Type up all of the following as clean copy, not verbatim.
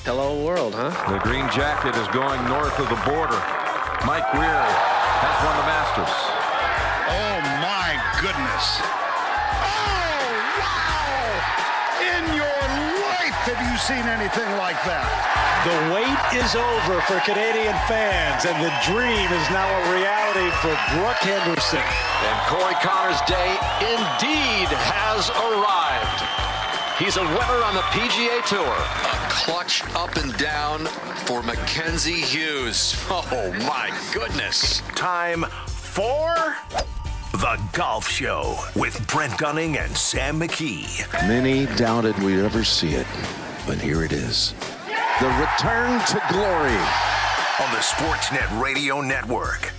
Hello world, huh? The green jacket is going north of the border. Mike Weir has won the Masters. Oh, my goodness. Oh, wow! In your life have you seen anything like that? The wait is over for Canadian fans, and the dream is now a reality for Brooke Henderson. And Corey Connors' day indeed has arrived. He's a winner on the PGA Tour. A clutch up and down for Mackenzie Hughes. Oh, my goodness. Time for The Golf Show with Brent Gunning and Sam McKee. Many doubted we'd ever see it, but here it is. The return to glory On the Sportsnet Radio Network.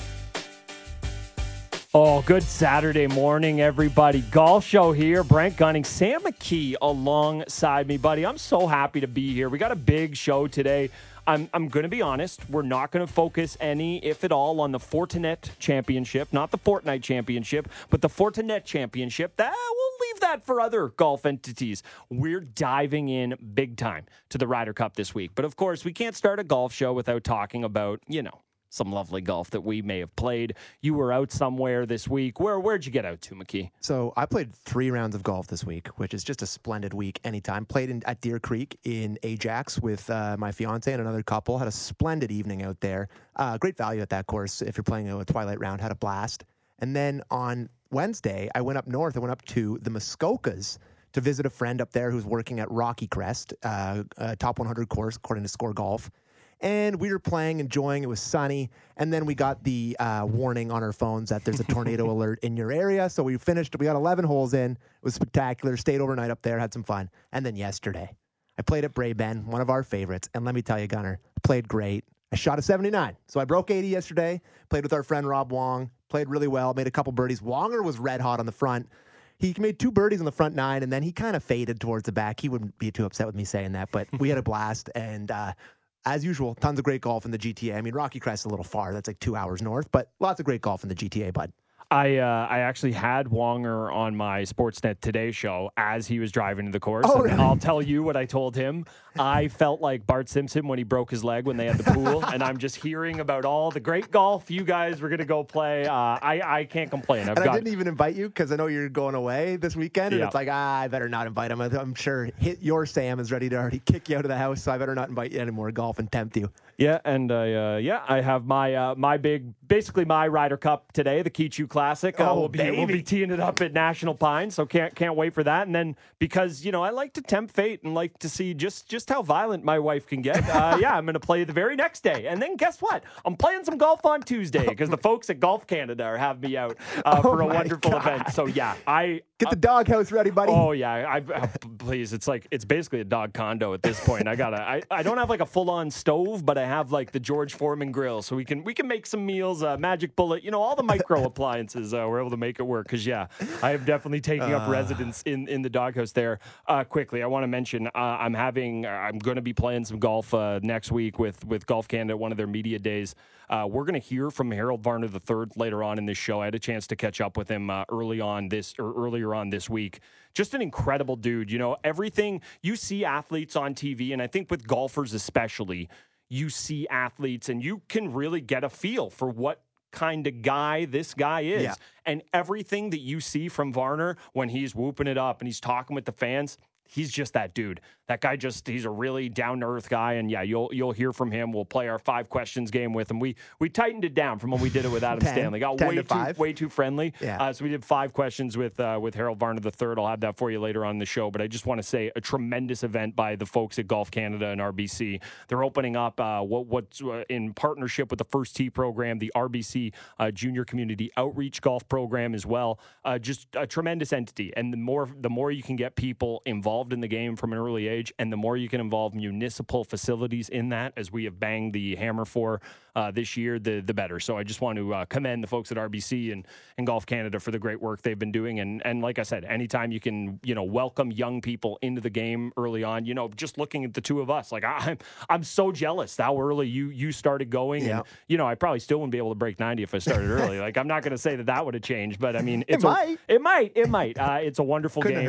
Oh, good Saturday morning, everybody. Golf Show here. Brent Gunning, Sam McKee alongside me, buddy. I'm so happy to be here. We got a big show today. I'm going to be honest. We're not going to focus any, if at all, on the Fortinet Championship, not the Fortnite Championship, but the Fortinet Championship. We'll leave that for other golf entities. We're diving in big time to the Ryder Cup this week. But, of course, we can't start a golf show without talking about, some lovely golf that we may have played. You were out somewhere this week. Where'd you get out to, McKee? So I played 3 rounds of golf this week, which is just a splendid week anytime. Played at Deer Creek in Ajax with my fiance and another couple. Had a splendid evening out there. Great value at that course if you're playing a twilight round. Had a blast. And then on Wednesday, I went up north. I went up to the Muskokas to visit a friend up there who's working at Rocky Crest, a top 100 course, according to Score Golf. And we were playing, enjoying. It was sunny. And then we got the warning on our phones that there's a tornado alert in your area. So we finished. We got 11 holes in. It was spectacular. Stayed overnight up there. Had some fun. And then yesterday, I played at Brayben, one of our favorites. And let me tell you, Gunner, played great. I shot a 79. So I broke 80 yesterday. Played with our friend Rob Wong. Played really well. Made a couple birdies. Wonger was red hot on the front. He made 2 birdies on the front 9, and then he kind of faded towards the back. He wouldn't be too upset with me saying that, but we had a blast. And as usual, tons of great golf in the GTA. I mean, Rocky Crest is a little far. That's like 2 hours north, but lots of great golf in the GTA, bud. I actually had Wonger on my Sportsnet Today show as he was driving to the course. Oh, really? I'll tell you what I told him. I felt like Bart Simpson when he broke his leg when they had the pool, and I'm just hearing about all the great golf you guys were going to go play. I can't complain. I didn't even invite you because I know you're going away this weekend, and it's like, I better not invite him. I'm sure your Sam is ready to already kick you out of the house, so I better not invite you anymore golf and tempt you. Yeah, and I have basically my Ryder Cup today, the Keechoo Classic. We'll be teeing it up at National Pines, so can't wait for that. And then because I like to tempt fate and like to see just how violent my wife can get. I'm going to play the very next day, and then guess what? I'm playing some golf on Tuesday because the folks at Golf Canada are having me out for a wonderful event. So I get the doghouse ready, buddy. Oh yeah, please. It's basically a dog condo at this point. I don't have like a full on stove, but I have like the George Foreman grill, so we can make some meals. Magic Bullet, all the micro appliances. We're able to make it work because I am definitely taking up residence in the doghouse there. Quickly, I want to mention I'm going to be playing some golf next week with Golf Canada, one of their media days. We're going to hear from Harold Varner III later on in this show. I had a chance to catch up with him earlier on this week. Just an incredible dude. Everything you see athletes on TV, and I think with golfers especially, you see athletes and you can really get a feel for what kind of guy this guy is. Yeah. And everything that you see from Varner when he's whooping it up and he's talking with the fans, he's just that dude. That guy he's a really down-to-earth guy, and you'll hear from him. We'll play our 5 questions game with him. We tightened it down from when we did it with Adam Stanley. Got way too friendly. Yeah. So we did 5 questions with Harold Varner III. I'll have that for you later on in the show. But I just want to say a tremendous event by the folks at Golf Canada and RBC. They're opening up what's in partnership with the First Tee program, the RBC Junior Community Outreach Golf Program as well. Just a tremendous entity, and the more you can get people involved in the game from an early age, and the more you can involve municipal facilities in that, as we have banged the hammer for this year, the better. So I just want to commend the folks at RBC and Golf Canada for the great work they've been doing. And like I said, anytime you can, welcome young people into the game early on, just looking at the two of us, like I'm so jealous how early you started going. Yeah. And, I probably still wouldn't be able to break 90 if I started early. Like, I'm not going to say that would have changed, but I mean, it might. It's a wonderful game.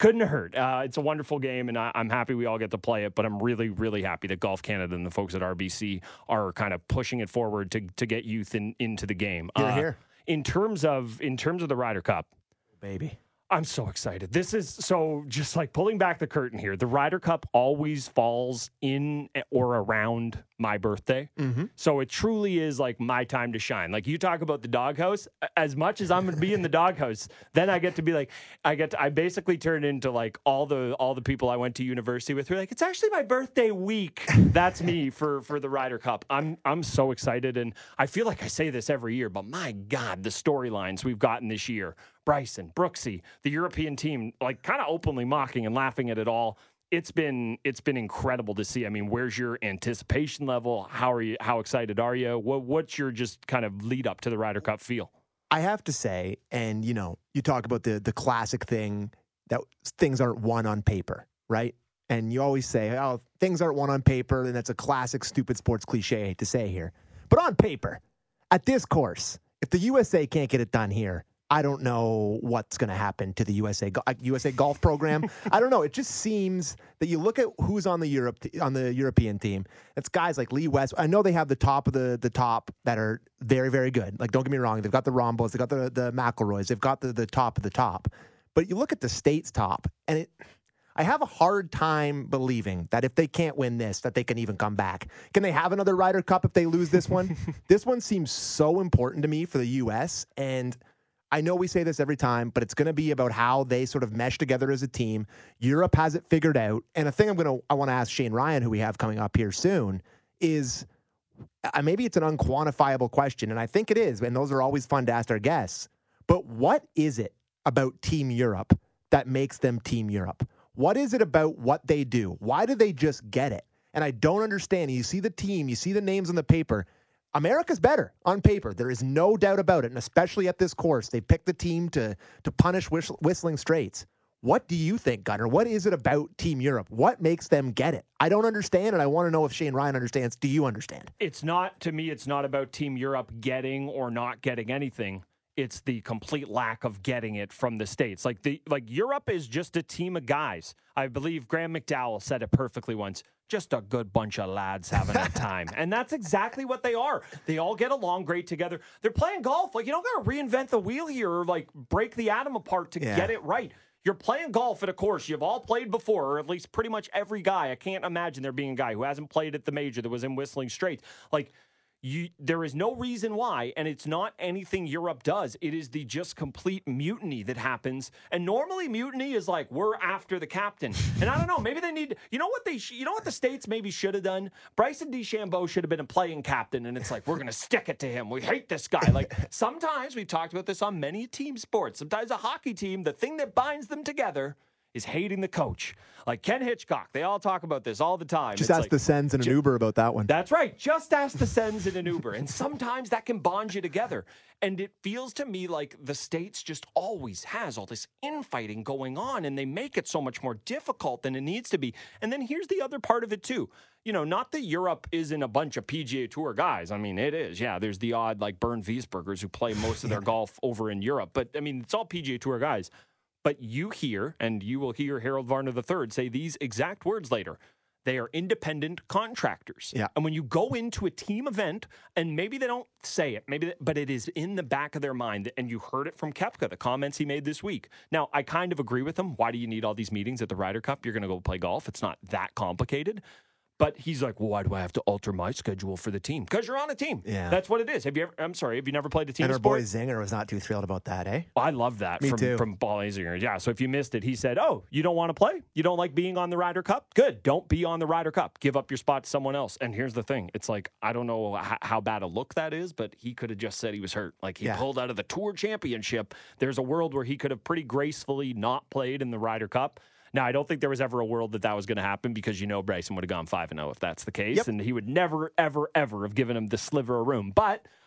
couldn't hurt. It's a wonderful game, and I'm happy we all get to play it, but I'm really, really happy that Golf Canada and the folks at RBC are kind of pushing it forward to get youth into the game. Here. In terms of the Ryder Cup, Baby. I'm so excited. This is so just like pulling back the curtain here. The Ryder Cup always falls in or around my birthday. Mm-hmm. So it truly is like my time to shine. Like you talk about the doghouse, as much as I'm going to be in the doghouse, then I get to be like, I basically turn into like all the people I went to university with who are like, it's actually my birthday week. That's me for the Ryder Cup. I'm so excited. And I feel like I say this every year, but my God, the storylines we've gotten this year. Bryson, Brooksy, the European team, like kind of openly mocking and laughing at it all. It's been incredible to see. I mean, where's your anticipation level? How excited are you? What's your just kind of lead up to the Ryder Cup feel? I have to say, and you talk about the classic thing that things aren't won on paper, right? And you always say, oh, things aren't won on paper, and that's a classic stupid sports cliche I hate to say here. But on paper, at this course, if the USA can't get it done here, I don't know what's going to happen to the USA golf program. I don't know. It just seems that you look at who's on the European team. It's guys like Lee West. I know they have the top of the top that are very, very good. Like, don't get me wrong. They've got the Rombos. They've got the McIlroys. They've got the top of the top. But you look at the States top, and I have a hard time believing that if they can't win this, that they can even come back. Can they have another Ryder Cup if they lose this one? This one seems so important to me for the U.S., and I know we say this every time, but it's going to be about how they sort of mesh together as a team. Europe has it figured out. And a thing I want to ask Shane Ryan, who we have coming up here soon, is maybe it's an unquantifiable question, and I think it is, and those are always fun to ask our guests. But what is it about Team Europe that makes them Team Europe? What is it about what they do? Why do they just get it? And I don't understand. You see the team, you see the names on the paper. America's better on paper. There is no doubt about it, and especially at this course. They picked the team to punish Whistling Straits. What do you think, Gunnar? What is it about Team Europe? What makes them get it? I don't understand, and I want to know if Shane Ryan understands. Do you understand? It's not about Team Europe getting or not getting anything. It's the complete lack of getting it from the States. Like Europe is just a team of guys. I believe Graham McDowell said it perfectly once. Just a good bunch of lads having a time. And that's exactly what they are. They all get along great together. They're playing golf. Like, you don't got to reinvent the wheel here or like break the atom apart to get it right. You're playing golf at a course you've all played before, or at least pretty much every guy. I can't imagine there being a guy who hasn't played at the major that was in Whistling Straits. Like, there is no reason why, and it's not anything Europe does. It is the just complete mutiny that happens. And normally mutiny is like, we're after the captain. And I don't know, maybe they need, you know what the States maybe should have done? Bryson DeChambeau should have been a playing captain, and it's like, we're going to stick it to him. We hate this guy. Like, sometimes, we've talked about this on many team sports, sometimes a hockey team, the thing that binds them together is hating the coach. Like Ken Hitchcock, they all talk about this all the time. Just ask the Sens in an Uber about that one. That's right. Just ask the Sens in an Uber. And sometimes that can bond you together. And it feels to me like the States just always has all this infighting going on, and they make it so much more difficult than it needs to be. And then here's the other part of it too. You know, not that Europe isn't a bunch of PGA Tour guys. I mean, it is. Yeah, there's the odd like Bernd Wiesbergers who play most of their golf over in Europe. But I mean, it's all PGA Tour guys. But you hear, and you will hear Harold Varner III say these exact words later. They are independent contractors. Yeah. And when you go into a team event, and maybe they don't say it, but it is in the back of their mind, and you heard it from Koepka, the comments he made this week. Now, I kind of agree with him. Why do you need all these meetings at the Ryder Cup? You're going to go play golf. It's not that complicated. But he's like, well, why do I have to alter my schedule for the team? Because you're on a team. Yeah. That's what it is. Have you never played a team and our sport? boy Zinger was not too thrilled about that, eh? I love that from Paul Azinger. Yeah, so if you missed it, he said, oh, you don't want to play? You don't like being on the Ryder Cup? Good. Don't be on the Ryder Cup. Give up your spot to someone else. And here's the thing. It's like, I don't know how bad a look that is, but he could have just said he was hurt. Like, he pulled out of the Tour Championship. There's a world where he could have pretty gracefully not played in the Ryder Cup. Now, I don't think there was ever a world that was going to happen because, Bryson would have gone 5-0 if that's the case. Yep. And he would never, ever, ever have given him the sliver of room. But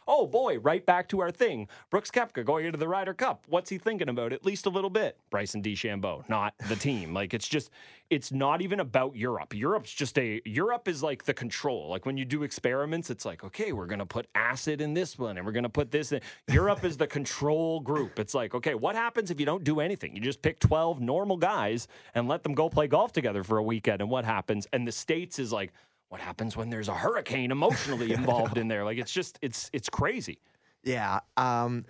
oh boy, right back to our thing. Brooks Koepka going into the Ryder Cup. What's he thinking about? At least a little bit. Bryson DeChambeau, not the team. Like, it's not even about Europe. Europe is like the control. Like when you do experiments, it's like, okay, we're going to put acid in this one and we're going to put this in. Europe is the control group. It's like, okay, what happens if you don't do anything? You just pick 12 normal guys and let them go play golf together for a weekend, and what happens? And the States is like, what happens when there's a hurricane emotionally involved in there? Like, it's crazy. Yeah. I'm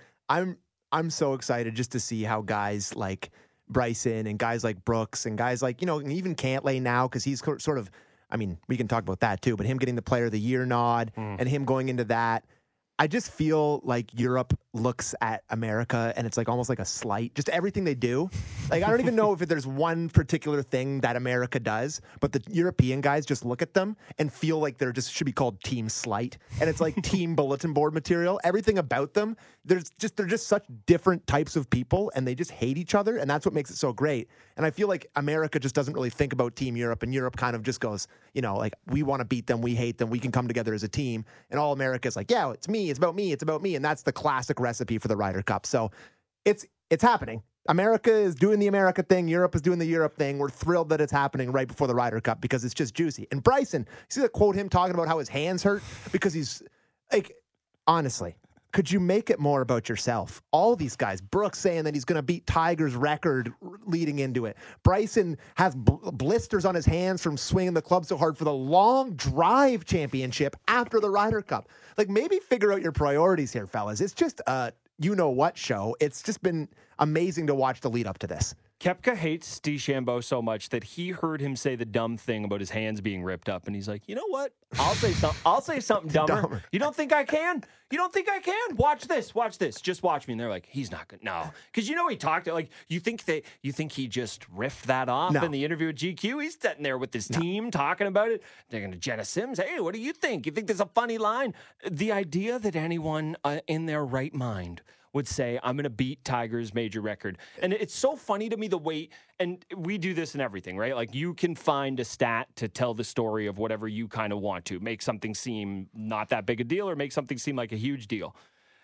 so excited just to see how guys like Bryson and guys like Brooks and guys like, even Cantlay now, because he's sort of, I mean, we can talk about that too, but him getting the Player of the Year nod and him going into that. I just feel like Europe looks at America and it's like almost like a slight, just everything they do. Like, I don't even know if there's one particular thing that America does, but the European guys just look at them and feel like they're just should be called team slight. And it's like team bulletin board material. Everything about them, they're just such different types of people and they just hate each other. And that's what makes it so great. And I feel like America just doesn't really think about Team Europe, and Europe kind of just goes, like, we want to beat them, we hate them, we can come together as a team. And all America is like, yeah, it's me, it's about me, it's about me. And that's the classic recipe for the Ryder Cup. So it's happening. America is doing the America thing. Europe is doing the Europe thing. We're thrilled that it's happening right before the Ryder Cup because it's just juicy. And Bryson, see that quote, him talking about how his hands hurt because he's like, honestly, could you make it more about yourself? All these guys, Brooks saying that he's going to beat Tiger's record leading into it. Bryson has blisters on his hands from swinging the club so hard for the Long Drive Championship after the Ryder Cup. Like, maybe figure out your priorities here, fellas. It's just a you-know-what show. It's just been amazing to watch the lead up to this. Koepka hates DeChambeau so much that he heard him say the dumb thing about his hands being ripped up, and he's like, you know what? I'll say something dumber. You don't think I can? You don't think I can? Watch this. Just watch me. And they're like, he's not good. No, because he talked like you think he just riffed that off in the interview with GQ. He's sitting there with his team talking about it. They're going to Jenna Sims. Hey, what do you think? You think there's a funny line? The idea that anyone in their right mind would say, I'm going to beat Tiger's major record. And it's so funny to me the way, and we do this in everything, right? Like, you can find a stat to tell the story of whatever you kind of want to, make something seem not that big a deal or make something seem like a huge deal.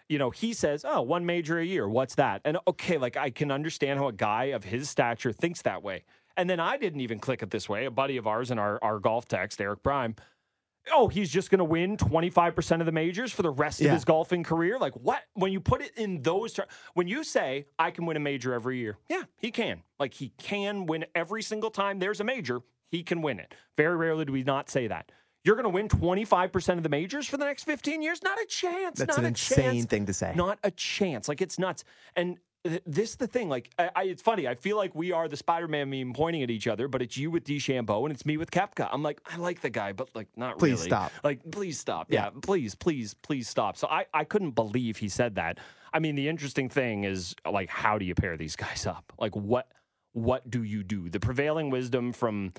He says, oh, one major a year. What's that? And okay, like, I can understand how a guy of his stature thinks that way. And then I didn't even click it this way. A buddy of ours in our golf text, Eric Prime, oh, he's just going to win 25% of the majors for the rest of his golfing career? Like, what? When you put it in those terms, when you say, I can win a major every year, yeah, he can. Like, he can win every single time there's a major, he can win it. Very rarely do we not say that. You're going to win 25% of the majors for the next 15 years? Not a chance. That's an insane thing to say. Not a chance. Like, it's nuts. And this is the thing. Like, it's funny. I feel like we are the Spider-Man meme pointing at each other, but it's you with DeChambeau and it's me with Koepka. I'm like, I like the guy, but like, not really. Please stop. Like, please stop. Yeah, please stop. So I couldn't believe he said that. I mean, the interesting thing is, like, how do you pair these guys up? Like, what do you do? The prevailing wisdom from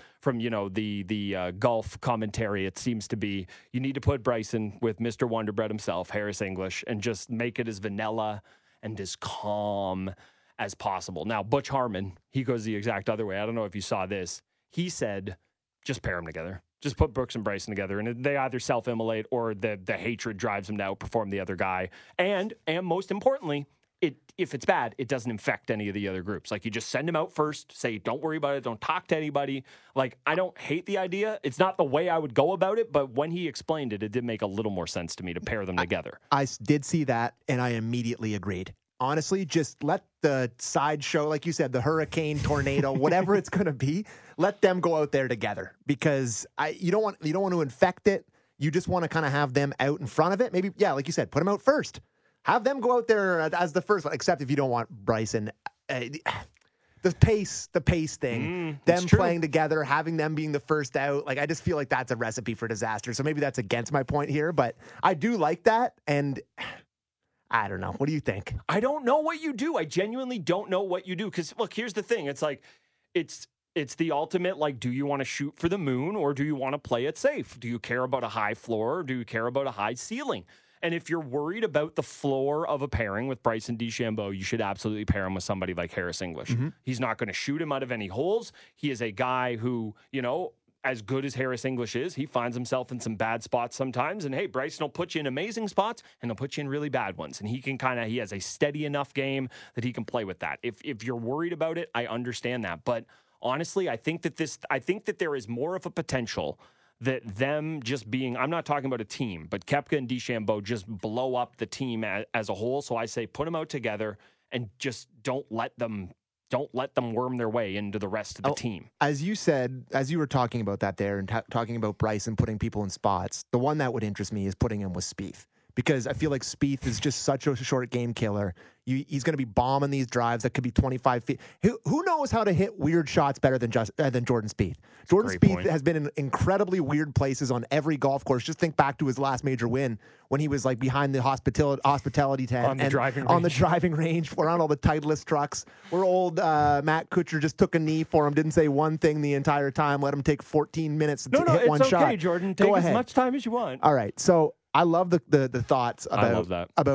the golf commentary, it seems to be, you need to put Bryson with Mr. Wonder Bread himself, Harris English, and just make it as vanilla and as calm as possible. Now, Butch Harmon, he goes the exact other way. I don't know if you saw this. He said, just pair them together. Just put Brooks and Bryson together, and they either self-immolate or the hatred drives them to outperform the other guy. And most importantly, if it's bad, it doesn't infect any of the other groups. Like, you just send them out first, say, don't worry about it, don't talk to anybody. Like, I don't hate the idea. It's not the way I would go about it, but when he explained it, it did make a little more sense to me to pair them together. I did see that, and I immediately agreed. Honestly, just let the sideshow, like you said, the hurricane, tornado, whatever it's going to be, let them go out there together, because you don't want to infect it. You just want to kind of have them out in front of it. Maybe, yeah, like you said, put them out first. Have them go out there as the first one, except if you don't want Bryson. The pace thing, them playing together, having them being the first out. Like, I just feel like that's a recipe for disaster. So maybe that's against my point here, but I do like that. And I don't know. What do you think? I don't know what you do. I genuinely don't know what you do. Because, look, here's the thing. It's like, it's the ultimate, like, do you want to shoot for the moon or do you want to play it safe? Do you care about a high floor or do you care about a high ceiling? And if you're worried about the floor of a pairing with Bryson DeChambeau, you should absolutely pair him with somebody like Harris English. Mm-hmm. He's not going to shoot him out of any holes. He is a guy who, as good as Harris English is, he finds himself in some bad spots sometimes. And hey, Bryson will put you in amazing spots and he'll put you in really bad ones. And he has a steady enough game that he can play with that. If you're worried about it, I understand that. But honestly, I think that there is more of a potential that them just being, I'm not talking about a team, but Koepka and DeChambeau just blow up the team as a whole. So I say put them out together and just don't let them worm their way into the rest of the team. As you said, as you were talking about that there and talking about Bryson putting people in spots, the one that would interest me is putting him with Spieth. Because I feel like Spieth is just such a short game killer. He's going to be bombing these drives that could be 25 feet. Who knows how to hit weird shots better than Jordan Spieth? Jordan Spieth has been in incredibly weird places on every golf course. Just think back to his last major win when he was like behind the hospitality tent on the driving range around all the Titleist trucks. Where old Matt Kuchar just took a knee for him, didn't say one thing the entire time, let him take 14 minutes to hit one shot. No, it's okay, Jordan. Take as much time as you want. All right, so I love the thoughts about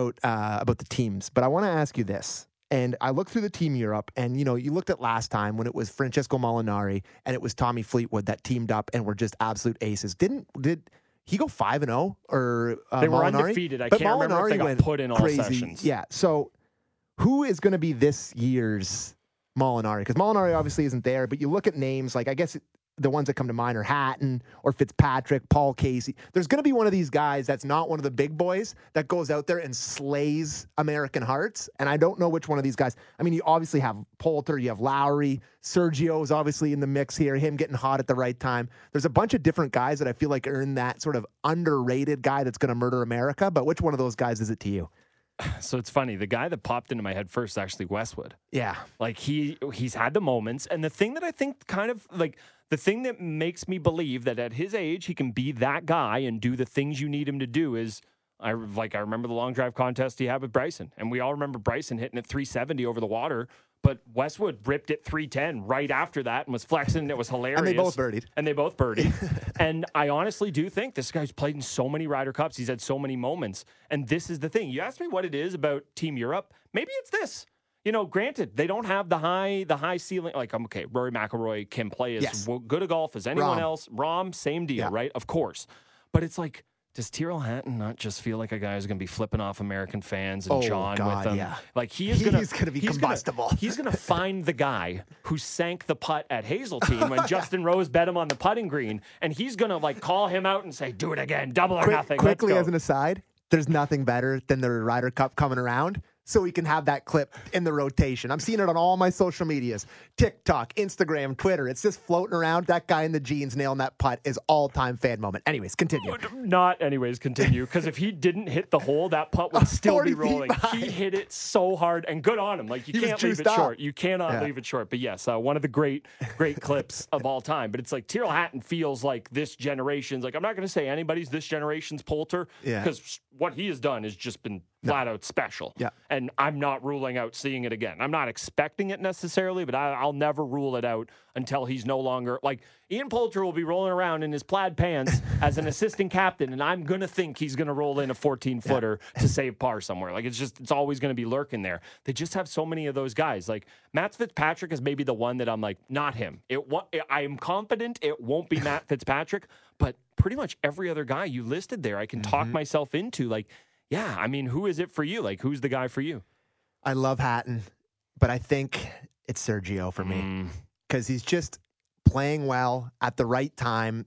the teams, but I want to ask you this. And I looked through the Team Europe, and you looked at last time when it was Francesco Molinari and it was Tommy Fleetwood that teamed up and were just absolute aces. Did he go 5-0 or they were Molinari? Undefeated? I can't remember if they got put in all sessions. Yeah. So who is going to be this year's Molinari? Because Molinari obviously isn't there, but you look at names like, I guess the ones that come to mind are Hatton or Fitzpatrick, Paul Casey. There's going to be one of these guys that's not one of the big boys that goes out there and slays American hearts. And I don't know which one of these guys. I mean, you obviously have Poulter, you have Lowry, Sergio is obviously in the mix here, him getting hot at the right time. There's a bunch of different guys that I feel like are in that sort of underrated guy that's going to murder America. But which one of those guys is it to you? So it's funny. The guy that popped into my head first is actually Westwood. Yeah. Like he's had the moments. And the thing that I think kind of like the thing that makes me believe that at his age he can be that guy and do the things you need him to do is I remember the long drive contest he had with Bryson. And we all remember Bryson hitting it 370 over the water. But Westwood ripped it 310 right after that and was flexing, and it was hilarious. And they both birdied. And I honestly do think this guy's played in so many Ryder Cups. He's had so many moments. And this is the thing. You asked me what it is about Team Europe. Maybe it's this. Granted, they don't have the high ceiling. Like, okay, Rory McIlroy can play as good a golf as anyone else. Rahm, same deal, right? Of course. But it's like, does Tyrrell Hatton not just feel like a guy who's going to be flipping off American fans and John with them? Yeah. Like he's going to be combustible. He's going to find the guy who sank the putt at Hazeltine when Justin Rose bet him on the putting green, and he's going to like call him out and say, "Do it again, double or nothing." Quickly, as an aside, there's nothing better than the Ryder Cup coming around. So we can have that clip in the rotation. I'm seeing it on all my social medias. TikTok, Instagram, Twitter. It's just floating around. That guy in the jeans nailing that putt is all-time fan moment. Anyways, continue. Continue. Because if he didn't hit the hole, that putt would still be rolling. He hit it so hard and good on him. Like, you can't leave it short. You cannot leave it short. But yes, one of the great clips of all time. But it's like Tyrrell Hatton feels like this generation's, like, I'm not going to say anybody's this generation's Poulter. Because what he has done has just been flat out special. Yeah. And I'm not ruling out seeing it again. I'm not expecting it necessarily, but I'll never rule it out until he's no longer, like, Ian Poulter will be rolling around in his plaid pants as an assistant captain, and I'm going to think he's going to roll in a 14-footer to save par somewhere. Like, it's always going to be lurking there. They just have so many of those guys. Like, Matt Fitzpatrick is maybe the one that I'm like, not him. I am confident it won't be Matt Fitzpatrick, but pretty much every other guy you listed there, I can talk myself into, like, yeah, I mean, who is it for you? Like, who's the guy for you? I love Hatton, but I think it's Sergio for me because he's just playing well at the right time.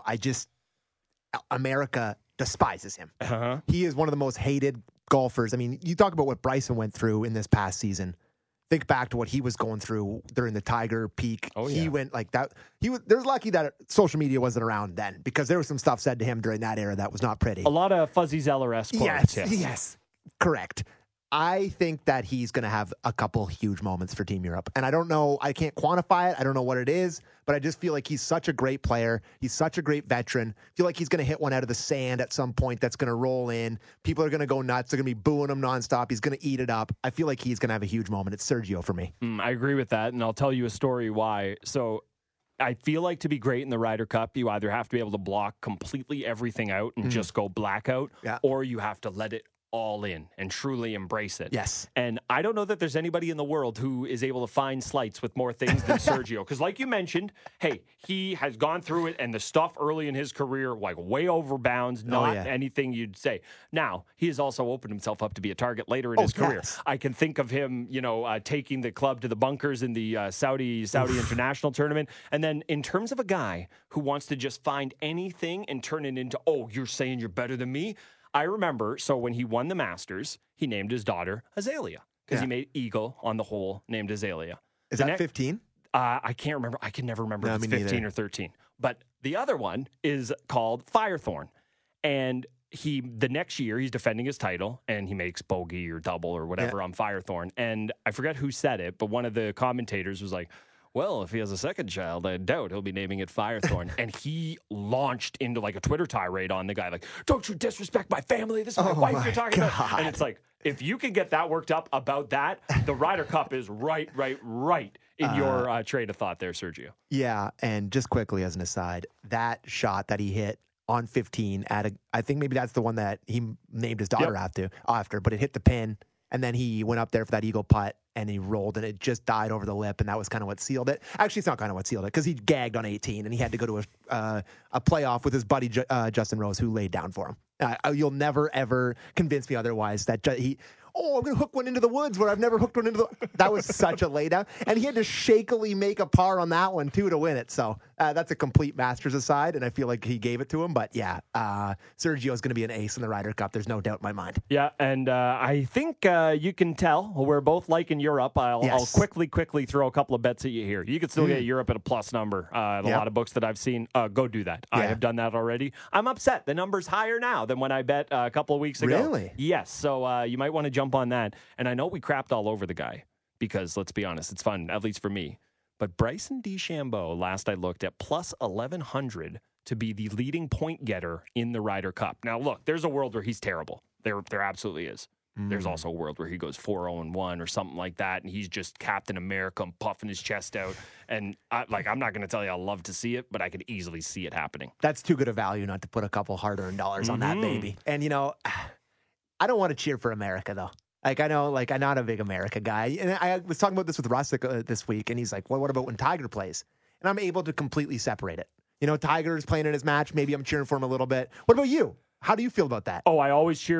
America despises him. Uh-huh. He is one of the most hated golfers. I mean, you talk about what Bryson went through in this past season. Think back to what he was going through during the Tiger peak. Oh, yeah. He went like that. There's lucky that social media wasn't around then because there was some stuff said to him during that era that was not pretty. A lot of Fuzzy Zeller-esque quotes. Yes, correct. I think that he's going to have a couple huge moments for Team Europe. And I don't know, I can't quantify it. I don't know what it is, but I just feel like he's such a great player. He's such a great veteran. I feel like he's going to hit one out of the sand at some point that's going to roll in. People are going to go nuts. They're going to be booing him nonstop. He's going to eat it up. I feel like he's going to have a huge moment. It's Sergio for me. I agree with that, and I'll tell you a story why. So I feel like to be great in the Ryder Cup, you either have to be able to block completely everything out and just go blackout, or you have to let it all in and truly embrace it. Yes. And I don't know that there's anybody in the world who is able to find slights with more things than Sergio. Because like you mentioned, hey, he has gone through it and the stuff early in his career, like way over bounds, not anything you'd say. Now, he has also opened himself up to be a target later in his career. I can think of him, taking the club to the bunkers in the Saudi International Tournament. And then in terms of a guy who wants to just find anything and turn it into, oh, you're saying you're better than me? I remember, so when he won the Masters, he named his daughter Azalea because he made eagle on the hole named Azalea. Is that 15? I can't remember. I can never remember if it's 15 or 13. But the other one is called Firethorn. And the next year, he's defending his title, and he makes bogey or double or whatever on Firethorn. And I forget who said it, but one of the commentators was like, well, if he has a second child, I doubt he'll be naming it Firethorn. And he launched into like a Twitter tirade on the guy, like, don't you disrespect my family. This is my wife you're talking about. And it's like, if you can get that worked up about that, the Ryder Cup is right in your train of thought there, Sergio. Yeah, and just quickly as an aside, that shot that he hit on 15 I think maybe that's the one that he named his daughter after, but it hit the pin. And then he went up there for that eagle putt, and he rolled, and it just died over the lip, and that was kind of what sealed it. Actually, it's not kind of what sealed it, because he gagged on 18, and he had to go to a playoff with his buddy Justin Rose, who laid down for him. You'll never, ever convince me otherwise that I'm going to hook one into the woods where I've never hooked one into the... That was such a laydown. And he had to shakily make a par on that one, too, to win it. So that's a complete Masters aside, and I feel like he gave it to him. But, yeah, Sergio's going to be an ace in the Ryder Cup. There's no doubt in my mind. Yeah, and I think you can tell we're both liking Europe. I'll quickly throw a couple of bets at you here. You can still get Europe at a plus number. A lot of books that I've seen, go do that. I have done that already. I'm upset. The number's higher now than when I bet a couple of weeks ago. Really? Yes, so you might want to jump on that. And I know we crapped all over the guy because, let's be honest, it's fun, at least for me. But Bryson DeChambeau, last I looked, at plus 1,100 to be the leading point getter in the Ryder Cup. Now, look, there's a world where he's terrible. There absolutely is. There's also a world where he goes 4-0-1 or something like that, and he's just Captain America and puffing his chest out. And I'm not going to tell you I love to see it, but I could easily see it happening. That's too good a value not to put a couple hard-earned dollars on that baby. And, I don't want to cheer for America, though. I'm not a big America guy. And I was talking about this with Russick this week, and he's like, well, what about when Tiger plays? And I'm able to completely separate it. Tiger's playing in his match. Maybe I'm cheering for him a little bit. What about you? How do you feel about that? Oh, I always cheer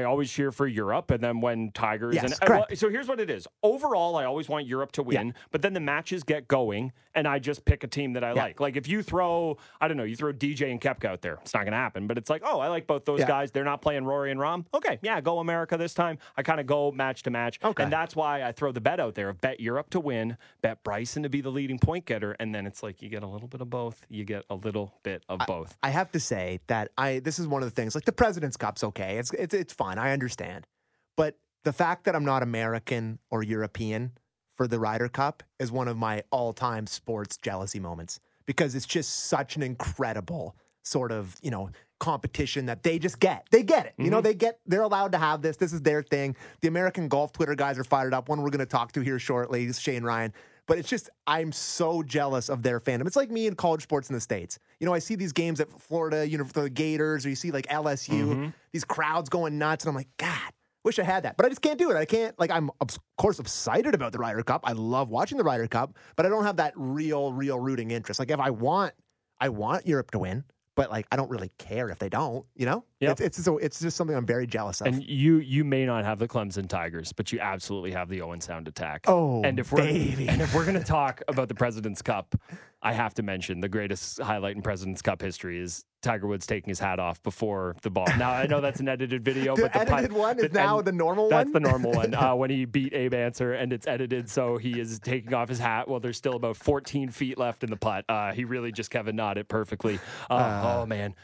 for Europe, and then when Tigers so here's what it is. Overall, I always want Europe to win, but then the matches get going, and I just pick a team that I like. Like if you throw, you throw DJ and Koepka out there, it's not going to happen. But it's like, I like both those guys. They're not playing Rory and Rahm. Okay, go America this time. I kind of go match to match, and that's why I throw the bet out there. Bet Europe to win, bet Bryson to be the leading point getter, and then it's like you get a little bit of both. You get a little bit of both. I have to say that this is one of the things. Like the President's Cup's okay. It's fine. I understand. But the fact that I'm not American or European for the Ryder Cup is one of my all-time sports jealousy moments because it's just such an incredible sort of, competition that they just get. They get it. Mm-hmm. They're allowed to have this. This is their thing. The American golf Twitter guys are fired up. One we're going to talk to here shortly is Shane Ryan. But it's just, I'm so jealous of their fandom. It's like me in college sports in the States. I see these games at Florida, for the Gators, or you see like LSU, these crowds going nuts, and I'm like, God, wish I had that. But I just can't do it. I can't, I'm of course excited about the Ryder Cup. I love watching the Ryder Cup, but I don't have that real rooting interest. Like if I want Europe to win, but I don't really care if they don't, Yep. It's just something I'm very jealous of. And you may not have the Clemson Tigers, but you absolutely have the Owen Sound attack. Oh, and if we're going to talk about the President's Cup, I have to mention the greatest highlight in President's Cup history is Tiger Woods taking his hat off before the ball. Now I know that's an edited video, but the edited one is now the normal one. That's the normal one. When he beat Abe Answer, and it's edited, so he is taking off his hat. Well, there's still about 14 feet left in the putt. He really just Kevin Nod it perfectly. Oh man,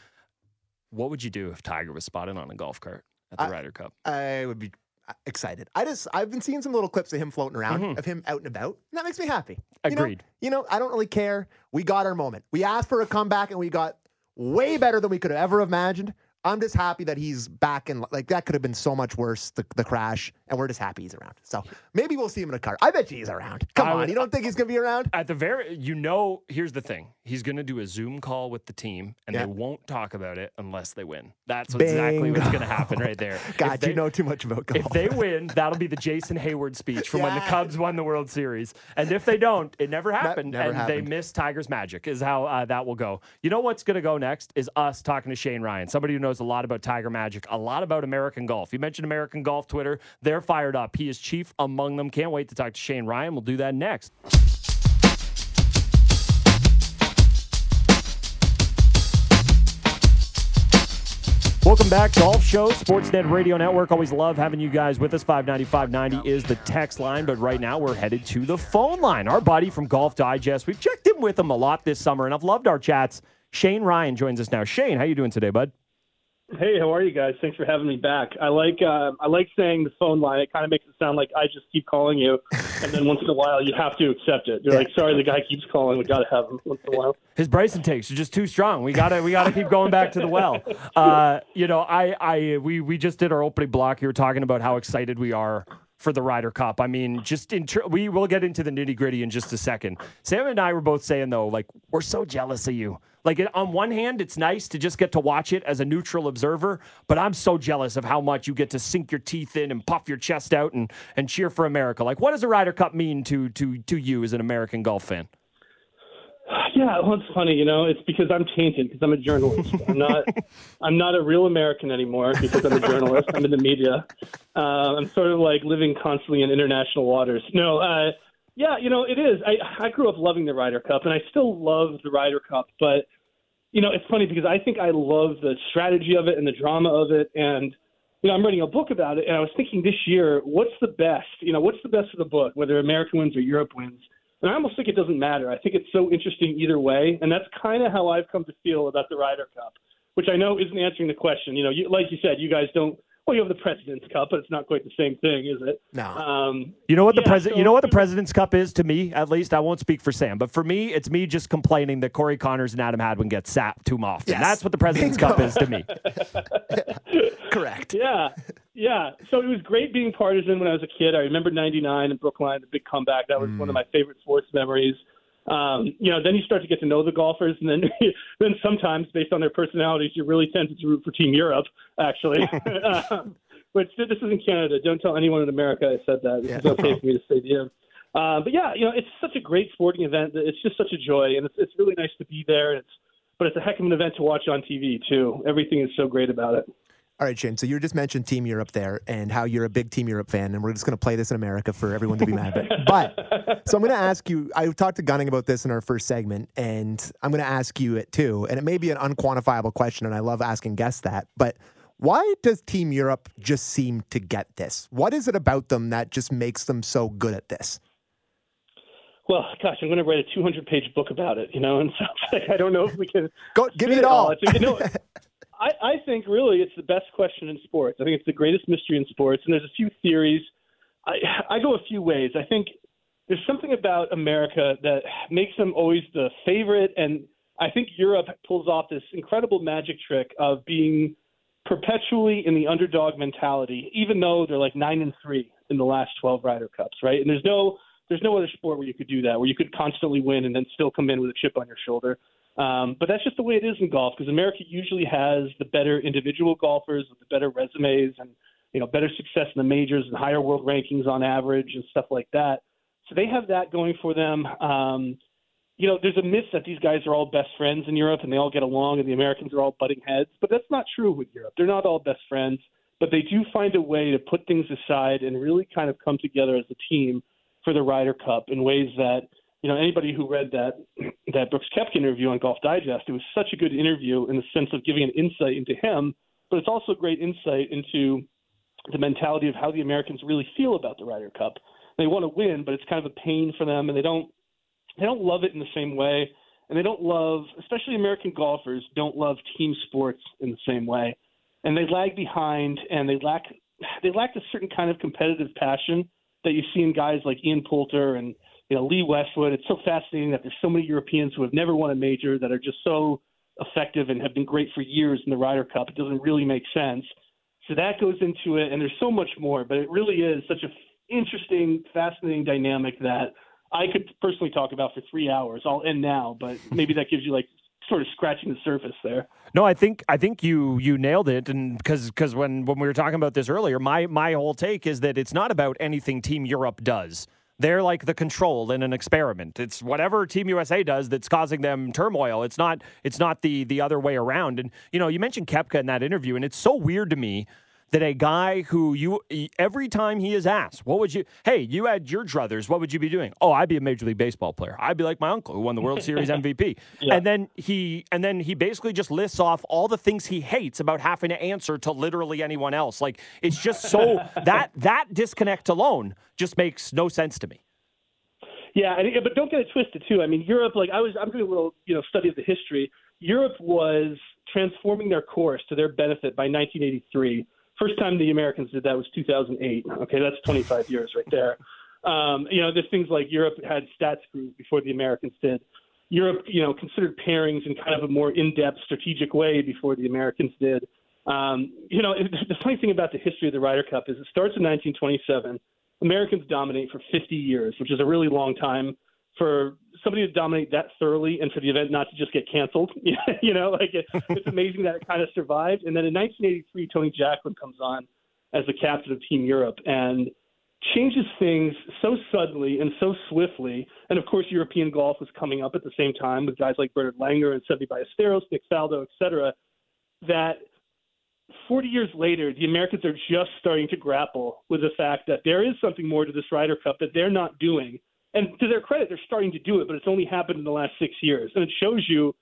what would you do if Tiger was spotted on a golf cart at the Ryder Cup? I would be excited. I've been seeing some little clips of him floating around, of him out and about, and that makes me happy. Agreed. I don't really care. We got our moment. We asked for a comeback, and we got way better than we could have ever imagined. I'm just happy that he's back, and like that could have been so much worse, the crash, and we're just happy he's around. So maybe we'll see him in a car. I bet you he's around. Come on, you don't think he's going to be around? At the here's the thing. He's going to do a Zoom call with the team, and they won't talk about it unless they win. That's exactly what's going to happen right there. God, you know too much about golf. If they win, that'll be the Jason Hayward speech from when the Cubs won the World Series. And if they don't, it never happened. They miss Tiger's magic is how that will go. You know what's going to go next is us talking to Shane Ryan, somebody who knows a lot about Tiger Magic, a lot about American golf. You mentioned American Golf Twitter. They're fired up. He is chief among them. Can't wait to talk to Shane Ryan. We'll do that next. Welcome back, Golf Show, Sportsnet Radio Network. Always love having you guys with us. 590-590 is the text line, but right now we're headed to the phone line. Our buddy from Golf Digest, we've checked in with him a lot this summer, and I've loved our chats. Shane Ryan joins us now. Shane, how you doing today, bud? Hey, how are you guys? Thanks for having me back. I like saying the phone line. It kind of makes it sound like I just keep calling you, and then once in a while you have to accept it. You're like, sorry, the guy keeps calling. We got to have him once in a while. His Bryson takes are just too strong. We gotta keep going back to the well. We just did our opening block. You were talking about how excited we are for the Ryder Cup. I mean, we will get into the nitty gritty in just a second. Sam and I were both saying though, like, we're so jealous of you. Like, on one hand, it's nice to just get to watch it as a neutral observer, but I'm so jealous of how much you get to sink your teeth in and puff your chest out and cheer for America. Like, what does the Ryder Cup mean to you as an American golf fan? Yeah, well, it's funny, it's because I'm tainted because I'm a journalist. I'm not a real American anymore because I'm a journalist. I'm in the media. I'm sort of like living constantly in international waters. Yeah, it is. I grew up loving the Ryder Cup, and I still love the Ryder Cup. But, it's funny because I think I love the strategy of it and the drama of it. And, I'm writing a book about it, and I was thinking this year, what's the best? What's the best of the book, whether America wins or Europe wins? And I almost think it doesn't matter. I think it's so interesting either way. And that's kind of how I've come to feel about the Ryder Cup, which I know isn't answering the question. Like you said, you guys don't. Well, you have the President's Cup, but it's not quite the same thing, is it? No. You know what the President's Cup is to me, at least? I won't speak for Sam, but for me, it's me just complaining that Corey Connors and Adam Hadwin get sapped too often. Yes. That's what the President's Cup is to me. Correct. Yeah. So it was great being partisan when I was a kid. I remember '99 in Brookline, the big comeback. That was one of my favorite sports memories. Then you start to get to know the golfers, and then sometimes, based on their personalities, you're really tempted to root for Team Europe, actually. But this is in Canada. Don't tell anyone in America I said that. It's okay for me to say to you. But yeah, it's such a great sporting event. It's just such a joy, and it's really nice to be there. But it's a heck of an event to watch on TV, too. Everything is so great about it. All right, Shane, so you just mentioned Team Europe there and how you're a big Team Europe fan, and we're just going to play this in America for everyone to be mad at. But, so I'm going to ask you, I talked to Gunning about this in our first segment, and I'm going to ask you it too, and it may be an unquantifiable question, and I love asking guests that, but why does Team Europe just seem to get this? What is it about them that just makes them so good at this? Well, gosh, I'm going to write a 200-page book about it, and so I don't know if we can... Give me it all. I think really it's the best question in sports. I think it's the greatest mystery in sports, and there's a few theories. I go a few ways. I think there's something about America that makes them always the favorite, and I think Europe pulls off this incredible magic trick of being perpetually in the underdog mentality, even though they're like 9-3 in the last 12 Ryder Cups, right? And there's no other sport where you could do that, where you could constantly win and then still come in with a chip on your shoulder. But that's just the way it is in golf, because America usually has the better individual golfers with the better resumes and, better success in the majors and higher world rankings on average and stuff like that. So they have that going for them. There's a myth that these guys are all best friends in Europe and they all get along and the Americans are all butting heads, but that's not true with Europe. They're not all best friends, but they do find a way to put things aside and really kind of come together as a team for the Ryder Cup in ways that, anybody who read that Brooks Koepka interview on Golf Digest, it was such a good interview in the sense of giving an insight into him, but it's also great insight into the mentality of how the Americans really feel about the Ryder Cup. They want to win, but it's kind of a pain for them, and they don't love it in the same way, and they don't love, especially American golfers, don't love team sports in the same way, and they lag behind, and they lack a certain kind of competitive passion that you see in guys like Ian Poulter and Lee Westwood. It's so fascinating that there's so many Europeans who have never won a major that are just so effective and have been great for years in the Ryder Cup. It doesn't really make sense. So that goes into it, and there's so much more, but it really is such an interesting, fascinating dynamic that I could personally talk about for 3 hours. I'll end now, but maybe that gives you like sort of scratching the surface there. No, I think you nailed it, and because when we were talking about this earlier, my whole take is that it's not about anything Team Europe does. They're like the control in an experiment. It's whatever Team USA does that's causing them turmoil. It's not the other way around. And you mentioned Koepka in that interview, and it's so weird to me that a guy who every time he is asked, you had your druthers, what would you be doing? Oh, I'd be a Major League Baseball player. I'd be like my uncle who won the World Series MVP. Yeah. And then he basically just lists off all the things he hates about having to answer to literally anyone else. Like, it's just so that disconnect alone just makes no sense to me. Yeah, but don't get it twisted too. I mean, Europe, I'm doing a little study of the history. Europe was transforming their course to their benefit by 1983. First time the Americans did that was 2008. Okay, that's 25 years right there. There's things like Europe had stats group before the Americans did. Europe, considered pairings in kind of a more in-depth strategic way before the Americans did. The funny thing about the history of the Ryder Cup is it starts in 1927. Americans dominate for 50 years, which is a really long time for somebody to dominate that thoroughly and for the event not to just get canceled. It's amazing that it kind of survived. And then in 1983, Tony Jacklin comes on as the captain of Team Europe and changes things so suddenly and so swiftly. And of course, European golf was coming up at the same time with guys like Bernard Langer and Seve Ballesteros, Nick Faldo, et cetera, that 40 years later, the Americans are just starting to grapple with the fact that there is something more to this Ryder Cup that they're not doing. And to their credit, they're starting to do it, but it's only happened in the last 6 years. And it shows you,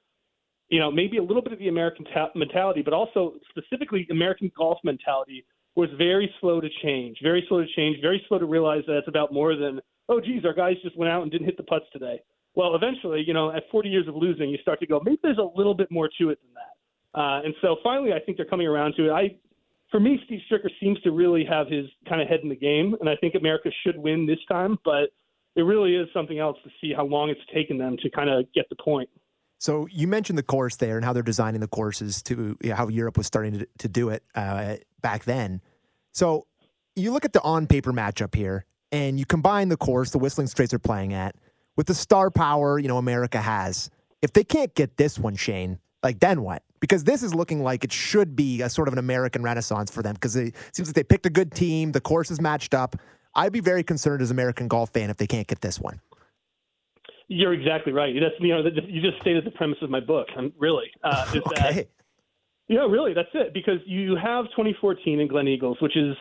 maybe a little bit of the American mentality, but also specifically American golf mentality was very slow to change, very slow to realize that it's about more than, oh, geez, our guys just went out and didn't hit the putts today. Well, eventually, at 40 years of losing, you start to go, maybe there's a little bit more to it than that. And so finally, I think they're coming around to it. For me, Steve Stricker seems to really have his kind of head in the game, and I think America should win this time, but it really is something else to see how long it's taken them to kind of get the point. So you mentioned the course there and how they're designing the courses to how Europe was starting to do it back then. So you look at the on-paper matchup here, and you combine the course the Whistling Straits are playing at with the star power America has. If they can't get this one, Shane, then what? Because this is looking like it should be a sort of an American renaissance for them because it seems like they picked a good team. The course is matched up. I'd be very concerned as an American golf fan if they can't get this one. You're exactly right. That's you just stated the premise of my book. Really, okay. Really, that's it. Because you have 2014 in Glen Eagles, which is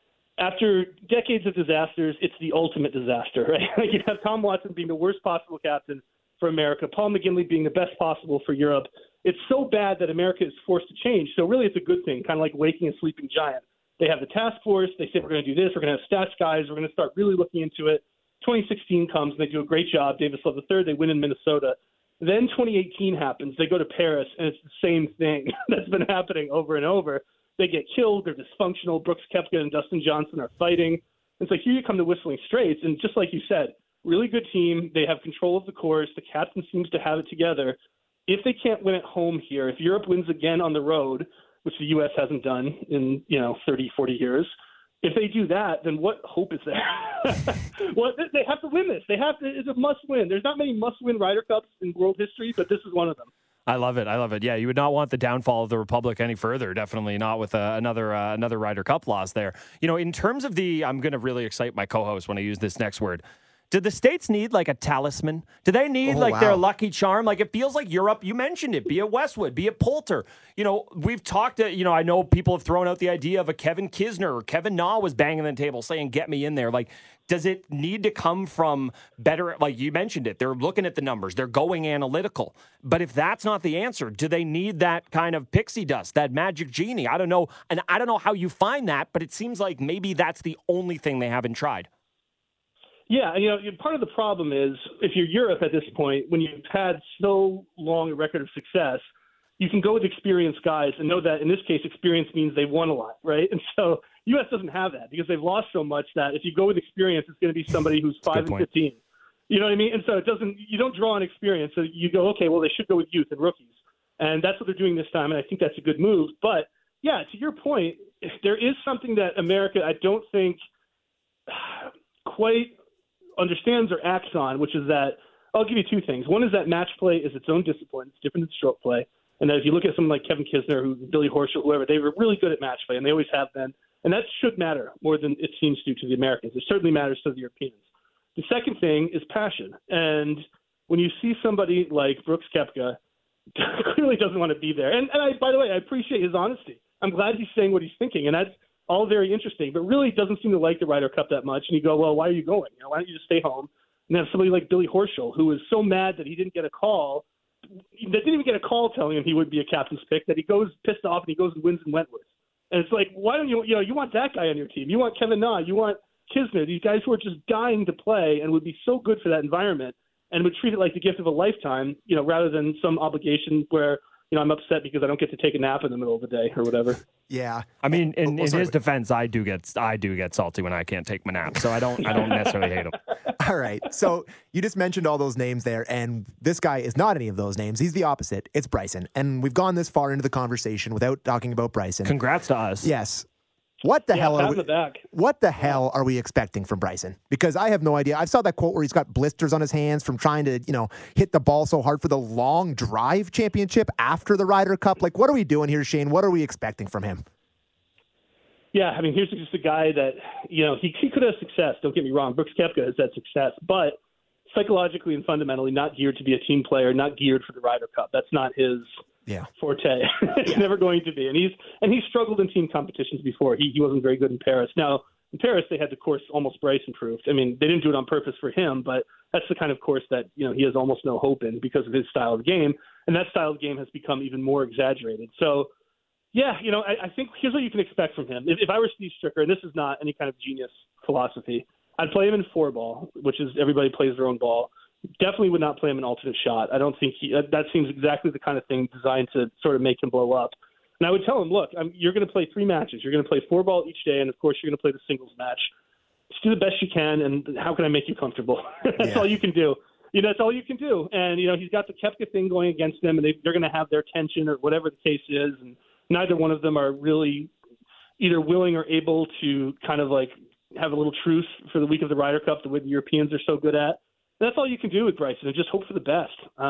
after decades of disasters, it's the ultimate disaster. Right? You have Tom Watson being the worst possible captain for America, Paul McGinley being the best possible for Europe. It's so bad that America is forced to change. So really, it's a good thing, kind of like waking a sleeping giant. They have the task force. They say, we're going to do this. We're going to have stats guys. We're going to start really looking into it. 2016 comes, and they do a great job. Davis Love III, they win in Minnesota. Then 2018 happens. They go to Paris, and it's the same thing that's been happening over and over. They get killed. They're dysfunctional. Brooks Koepka and Dustin Johnson are fighting. And so here you come to Whistling Straits, and just like you said, really good team. They have control of the course. The captain seems to have it together. If they can't win at home here, if Europe wins again on the road, which the U.S. hasn't done in 30, 40 years, if they do that, then what hope is there? Well, they have to win this. It's a must-win. There's not many must-win Ryder Cups in world history, but this is one of them. I love it. Yeah, you would not want the downfall of the Republic any further. Definitely not with another Ryder Cup loss there. In terms of I'm going to really excite my co-host when I use this next word. Do the States need a talisman? Do they need their lucky charm? It feels like Europe, you mentioned it, be it Westwood, be it Poulter. We've talked, I know people have thrown out the idea of a Kevin Kisner or Kevin Na was banging the table saying, get me in there. Does it need to come from better, you mentioned it, they're looking at the numbers, they're going analytical. But if that's not the answer, do they need that kind of pixie dust, that magic genie? I don't know. And I don't know how you find that, but it seems like maybe that's the only thing they haven't tried. Yeah, part of the problem is if you're Europe at this point, when you've had so long a record of success, you can go with experienced guys and know that in this case, experience means they won a lot, right? And so U.S. doesn't have that because they've lost so much that if you go with experience, it's going to be somebody who's 5 and 15. You know what I mean? And so you don't draw on experience. So you go, okay, well, they should go with youth and rookies. And that's what they're doing this time, and I think that's a good move. But, yeah, to your point, there is something that America, I don't think, quite understands or acts on, which is that I'll give you two things. One is that match play is its own discipline. It's different than stroke play. And if you look at someone like Kevin Kisner, Billy Horschel, whoever, they were really good at match play, and they always have been. And that should matter more than it seems to the Americans. It certainly matters to the Europeans. The second thing is passion. And when you see somebody like Brooks Koepka clearly doesn't want to be there. And by the way, I appreciate his honesty. I'm glad he's saying what he's thinking, and that's all very interesting, but really doesn't seem to like the Ryder Cup that much. And you go, well, why are you going? Why don't you just stay home? And then somebody like Billy Horschel, who was so mad that he didn't get a call, that didn't even get a call telling him he would be a captain's pick, that he goes pissed off and he goes and wins in Wentworth. And it's like, why don't you want that guy on your team? You want Kevin Na, you want Kisner, these guys who are just dying to play and would be so good for that environment and would treat it like the gift of a lifetime, rather than some obligation where, I'm upset because I don't get to take a nap in the middle of the day or whatever. Yeah. I mean, in his defense, I do get salty when I can't take my nap. So I don't necessarily hate him. All right. So you just mentioned all those names there, and this guy is not any of those names. He's the opposite. It's Bryson. And we've gone this far into the conversation without talking about Bryson. Congrats to us. Yes. What the hell are we expecting from Bryson? Because I have no idea. I saw that quote where he's got blisters on his hands from trying to, hit the ball so hard for the long drive championship after the Ryder Cup. Like, what are we doing here, Shane? What are we expecting from him? Yeah, I mean, here's just a guy that, he could have success. Don't get me wrong. Brooks Koepka has had success, but psychologically and fundamentally not geared to be a team player, not geared for the Ryder Cup. That's not his forte. It's never going to be. And he's struggled in team competitions before. He wasn't very good in Paris. Now, in Paris, they had the course almost Bryson-proofed. I mean, they didn't do it on purpose for him, but that's the kind of course that, he has almost no hope in because of his style of game. And that style of game has become even more exaggerated. So, yeah, I think here's what you can expect from him. If I were Steve Stricker, and this is not any kind of genius philosophy, I'd play him in 4-ball, which is everybody plays their own ball. Definitely would not play him an alternate shot. I don't think that seems exactly the kind of thing designed to sort of make him blow up. And I would tell him, look, you're going to play 3 matches. You're going to play 4-ball each day, and of course you're going to play the singles match. Just do the best you can, and how can I make you comfortable? That's all you can do. That's all you can do. And he's got the Koepka thing going against them, and they're going to have their tension or whatever the case is, and neither one of them are really either willing or able to kind of like have a little truce for the week of the Ryder Cup the way the Europeans are so good at. That's all you can do with Bryson, and just hope for the best.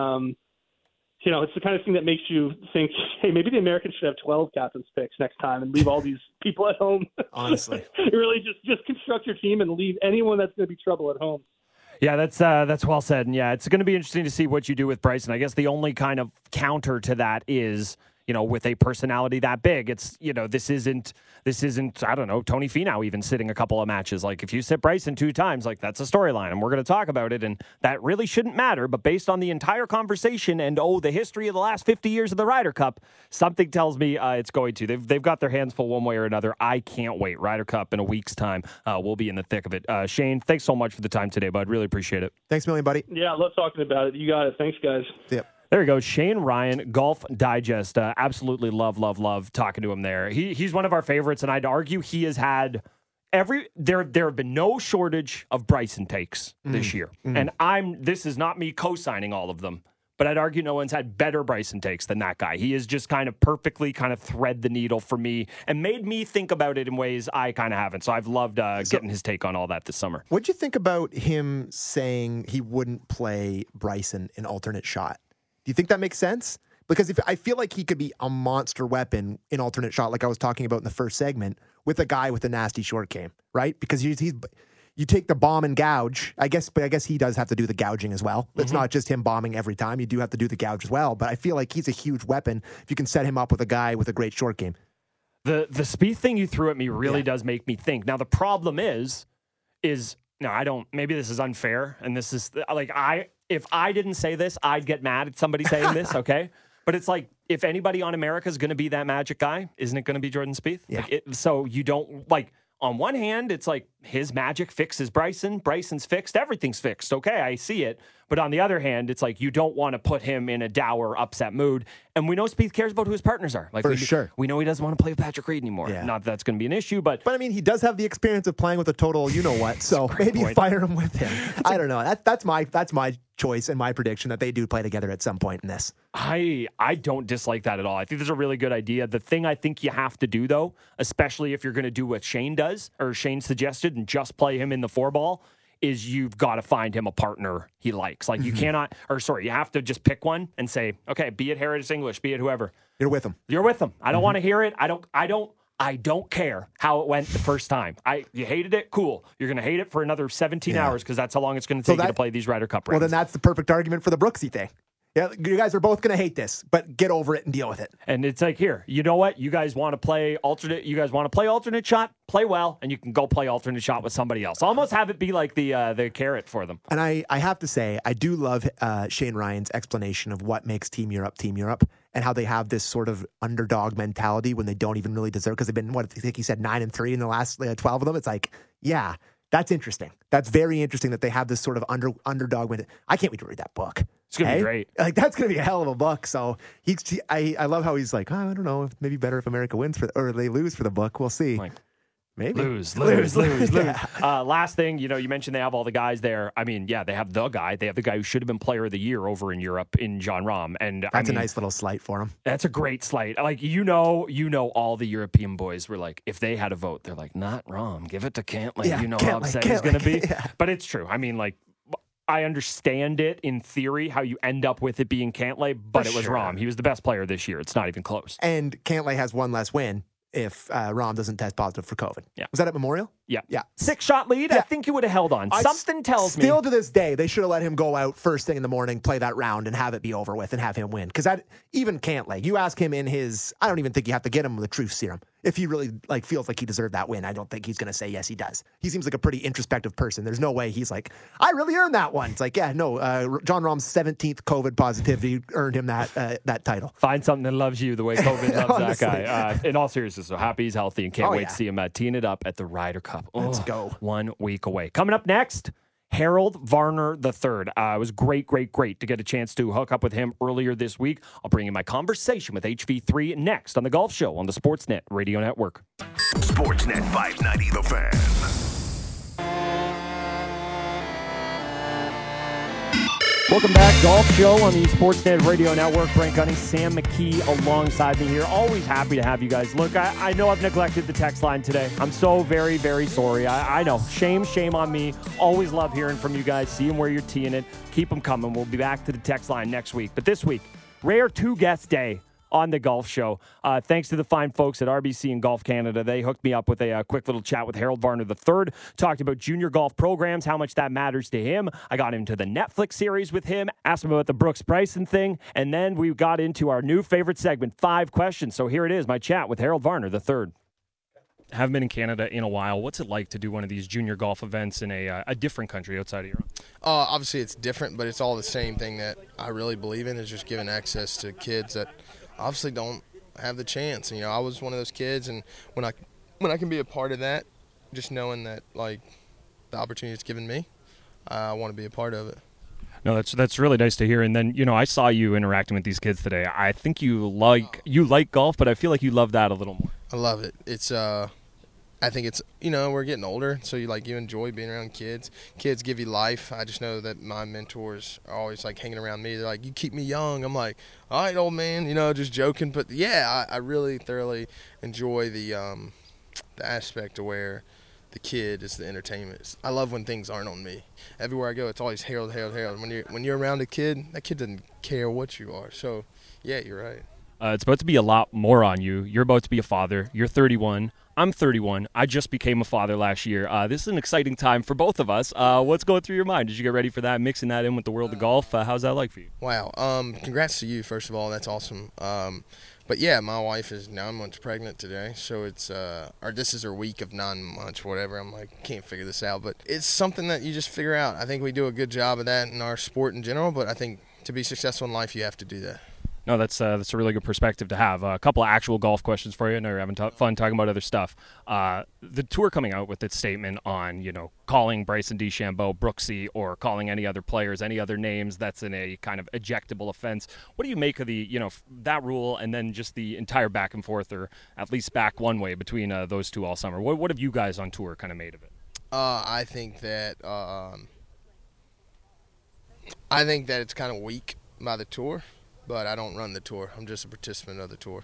It's the kind of thing that makes you think, hey, maybe the Americans should have 12 captain's picks next time and leave all these people at home. Honestly. Really just construct your team and leave anyone that's going to be trouble at home. Yeah, that's well said. And yeah, it's going to be interesting to see what you do with Bryson. I guess the only kind of counter to that is, with a personality that big, it's, this isn't, I don't know, Tony Finau even sitting a couple of matches. Like, if you sit Bryson 2 times, like, that's a storyline, and we're going to talk about it, and that really shouldn't matter. But based on the entire conversation and, the history of the last 50 years of the Ryder Cup, something tells me it's going to. They've got their hands full one way or another. I can't wait. Ryder Cup in a week's time. We'll be in the thick of it. Shane, thanks so much for the time today, bud. Really appreciate it. Thanks a million, buddy. Yeah, I love talking about it. You got it. Thanks, guys. Yep. There you go. Shane Ryan, Golf Digest. Absolutely love talking to him there. He's one of our favorites, and I'd argue he has had there have been no shortage of Bryson takes this year. And this is not me co-signing all of them, but I'd argue no one's had better Bryson takes than that guy. He is just kind of perfectly kind of thread the needle for me and made me think about it in ways I kind of haven't. So I've loved getting his take on all that this summer. What'd you think about him saying he wouldn't play Bryson in alternate shot? Do you think that makes sense? Because I feel like he could be a monster weapon in alternate shot, like I was talking about in the first segment, with a guy with a nasty short game, right? Because you take the bomb and gouge, but I guess he does have to do the gouging as well. It's not just him bombing every time. You do have to do the gouge as well. But I feel like he's a huge weapon if you can set him up with a guy with a great short game. The Spieth thing you threw at me really does make me think. Now, the problem is no, I don't. Maybe this is unfair, and this is like if I didn't say this, I'd get mad at somebody saying this. Okay, but it's like if anybody on America is going to be that magic guy, isn't it going to be Jordan Spieth? Yeah. So you don't like. On one hand, it's like his magic fixes Bryson. Bryson's fixed. Everything's fixed. Okay, I see it. But on the other hand, it's like you don't want to put him in a dour, upset mood. And we know Spieth cares about who his partners are. Like sure. We know he doesn't want to play with Patrick Reed anymore. Yeah. Not that that's going to be an issue, but I mean, he does have the experience of playing with a total you-know-what, so maybe fire him with him. I don't know. That's my choice and my prediction that they do play together at some point in this. I don't dislike that at all. I think that's a really good idea. The thing I think you have to do, though, especially if you're going to do what Shane does, or Shane suggested, and just play him in the 4-ball, is you've got to find him a partner he likes. Like, you cannot, you have to just pick one and say, okay, be it Heritage English, be it whoever. You're with him. You're with him. I don't want to hear it. I don't care how it went the first time. You hated it? Cool. You're going to hate it for another 17 hours because that's how long it's going to take you to play these Ryder Cup rounds. Well, then that's the perfect argument for the Brooksy thing. Yeah, you guys are both going to hate this, but get over it and deal with it. And it's like, here, you know what? You guys want to play alternate. You guys want to play alternate shot? Play well, and you can go play alternate shot with somebody else. Almost have it be like the carrot for them. And I have to say, I do love Shane Ryan's explanation of what makes Team Europe, and how they have this sort of underdog mentality when they don't even really deserve, because they've been, I think he said 9-3 in the last 12 of them. It's like, yeah, that's interesting. That's very interesting that they have this sort of underdog mentality. I can't wait to read that book. It's going to be great. Like, that's going to be a hell of a book. So I love how he's like, I don't know, maybe better if America wins or they lose for the book. We'll see. Maybe. Lose. Last thing, you mentioned they have all the guys there. I mean, yeah, they have the guy. They have the guy who should have been player of the year over in Europe in Jon Rahm. And that's a nice little slight for him. That's a great slight. Like, all the European boys were like, if they had a vote, they're like, not Rahm, give it to Cantlay. Yeah, how upset he's going to be. Yeah. But it's true. I mean, like, I understand it in theory, how you end up with it being Cantlay, but it was Rahm. He was the best player this year. It's not even close. And Cantlay has one less win if Rahm doesn't test positive for COVID. Yeah. Was that at Memorial? Yeah. Yeah. 6-shot lead. Yeah. I think he would have held on. Something tells me. Still to this day, they should have let him go out first thing in the morning, play that round, and have it be over with and have him win. Because even Cantlay, you ask him in his, I don't even think you have to get him the truth serum. If he really feels like he deserved that win, I don't think he's going to say yes, he does. He seems like a pretty introspective person. There's no way he's like, I really earned that one. It's like, yeah, no, Jon Rahm's 17th COVID positivity earned him that title. Find something that loves you the way COVID loves that guy. In all seriousness, so happy he's healthy and can't wait to see him teeing it up at the Ryder Cup. Let's go. 1 week away. Coming up next, Harold Varner III. It was great to get a chance to hook up with him earlier this week. I'll bring you my conversation with HV3 next on The Golf Show on the Sportsnet Radio Network. Sportsnet 590 The Fan. Welcome back, Golf Show on the Sportsnet Radio Network. Brent Gunning, Sam McKee alongside me here. Always happy to have you guys. Look, I know I've neglected the text line today. I'm so very, very sorry. I know. Shame on me. Always love hearing from you guys, seeing where you're teeing it. Keep them coming. We'll be back to the text line next week. But this week, rare two-guest day on the Golf Show. Thanks to the fine folks at RBC and Golf Canada. They hooked me up with a quick little chat with Harold Varner III. Talked about junior golf programs, how much that matters to him. I got into the Netflix series with him, asked him about the Brooks Bryson thing, and then we got into our new favorite segment, 5 questions. So here it is, my chat with Harold Varner III. Haven't been in Canada in a while. What's it like to do one of these junior golf events in a different country outside of Europe? Obviously, it's different, but it's all the same thing that I really believe in, is just giving access to kids that obviously don't have the chance. And, I was one of those kids, and when I can be a part of that, just knowing that, like, the opportunity it's given me, I want to be a part of it. No, that's really nice to hear. And then, I saw you interacting with these kids today. I think you like golf, but I feel like you love that a little more. I love it. It's I think it's, we're getting older, so you enjoy being around kids. Kids give you life. I just know that my mentors are always hanging around me. They're like, you keep me young. I'm like, all right, old man, just joking. But yeah, I really thoroughly enjoy the aspect of where the kid is the entertainment. I love when things aren't on me. Everywhere I go, it's always Harold. When you're around a kid, that kid doesn't care what you are. So yeah, you're right. It's about to be a lot more on you. You're about to be a father. You're 31. I'm 31. I just became a father last year. This is an exciting time for both of us. What's going through your mind? Did you get ready for that, mixing that in with the world of golf? How's that like for you? Wow. Congrats to you, first of all. That's awesome. But yeah, my wife is 9 months pregnant today, so it's this is her week of 9 months, whatever. I'm like, can't figure this out, but it's something that you just figure out. I think we do a good job of that in our sport in general, but I think to be successful in life, you have to do that. No, that's a really good perspective to have. A couple of actual golf questions for you. I know you're having fun talking about other stuff. The tour coming out with its statement on, calling Bryson DeChambeau Brooksy or calling any other players, any other names, that's in a kind of ejectable offense. What do you make of the, that rule and then just the entire back and forth, or at least back one way between those two all summer? What have you guys on tour kind of made of it? I think that it's kind of weak by the tour. But I don't run the tour. I'm just a participant of the tour.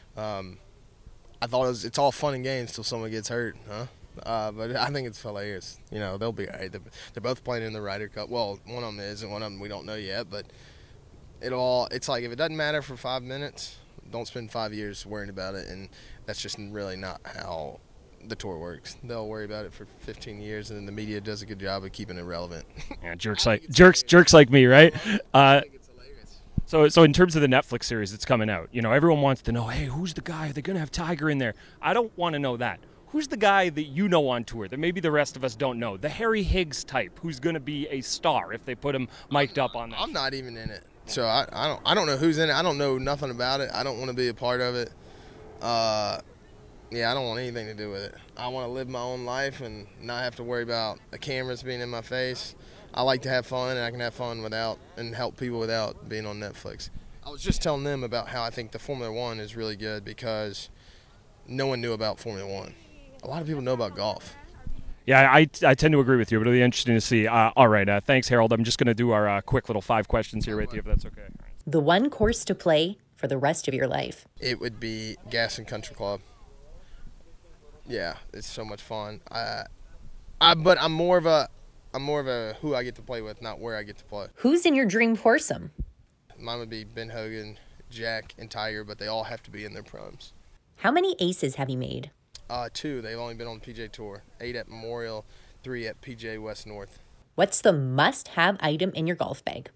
I thought it's all fun and games till someone gets hurt, huh? But I think it's hilarious. They'll be all right. They're both playing in the Ryder Cup. Well, one of them is, and one of them we don't know yet. But it's like if it doesn't matter for 5 minutes, don't spend 5 years worrying about it. And that's just really not how the tour works. They'll worry about it for 15 years, and then the media does a good job of keeping it relevant. Yeah, jerks like me, right? So in terms of the Netflix series that's coming out, everyone wants to know, hey, who's the guy? Are they going to have Tiger in there? I don't want to know that. Who's the guy that on tour that maybe the rest of us don't know? The Harry Higgs type, who's going to be a star if they put him mic'd up on that. I'm not even in it, so I don't know who's in it. I don't know nothing about it. I don't want to be a part of it. I don't want anything to do with it. I want to live my own life and not have to worry about the cameras being in my face. I like to have fun, and I can have fun without and help people without being on Netflix. I was just telling them about how I think the Formula One is really good because no one knew about Formula One. A lot of people know about golf. Yeah, I tend to agree with you, but it'll be interesting to see. All right, thanks, Harold. I'm just going to do our quick little 5 questions here with you, if that's okay. Right. The one course to play for the rest of your life. It would be Gaston Country Club. Yeah, it's so much fun. But I'm more of a who I get to play with, not where I get to play. Who's in your dream foursome? Mine would be Ben Hogan, Jack, and Tiger, but they all have to be in their primes. How many aces have you made? 2. They've only been on the PGA Tour. 8 at Memorial, 3 at PGA West North. What's the must-have item in your golf bag?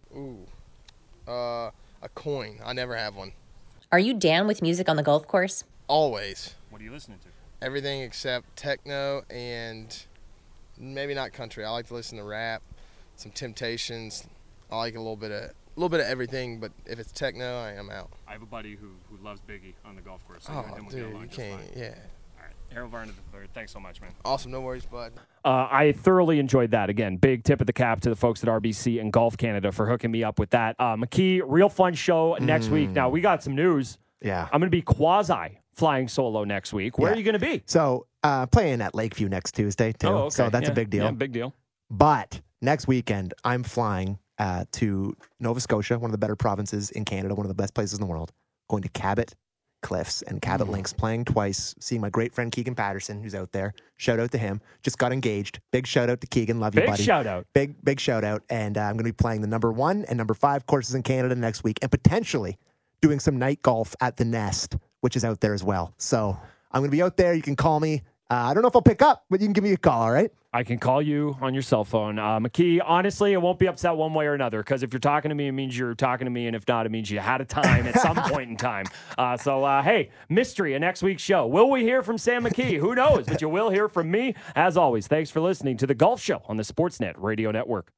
A coin. I never have one. Are you down with music on the golf course? Always. What are you listening to? Everything except techno and maybe not country. I like to listen to rap, some Temptations. I like a little bit of everything, but if it's techno, I am out. I have a buddy who loves Biggie on the golf course. So Dude, you can't. Yeah. All right, Harold Varner III. Thanks so much, man. Awesome, no worries, bud. I thoroughly enjoyed that. Again, big tip of the cap to the folks at RBC and Golf Canada for hooking me up with that. McKee, real fun show next week. Now we got some news. Yeah, I'm going to be quasi flying solo next week. Where are you going to be? So playing at Lakeview next Tuesday too. Oh, okay. So that's a big deal. Yeah, big deal. But next weekend, I'm flying to Nova Scotia, one of the better provinces in Canada, one of the best places in the world. Going to Cabot Cliffs and Cabot Links, playing twice, seeing my great friend Keegan Patterson, who's out there. Shout out to him. Just got engaged. Big shout out to Keegan. Love you, buddy. Big shout out. Big shout out. And I'm going to be playing the number 1 and number 5 courses in Canada next week, and potentially doing some night golf at the Nest, which is out there as well. So I'm going to be out there. You can call me. I don't know if I'll pick up, but you can give me a call, all right? I can call you on your cell phone. McKee, honestly, I won't be upset one way or another, because if you're talking to me, it means you're talking to me, and if not, it means you had a time at some point in time. Hey, mystery of next week's show. Will we hear from Sam McKee? Who knows? But you will hear from me. As always, thanks for listening to The Golf Show on the Sportsnet Radio Network.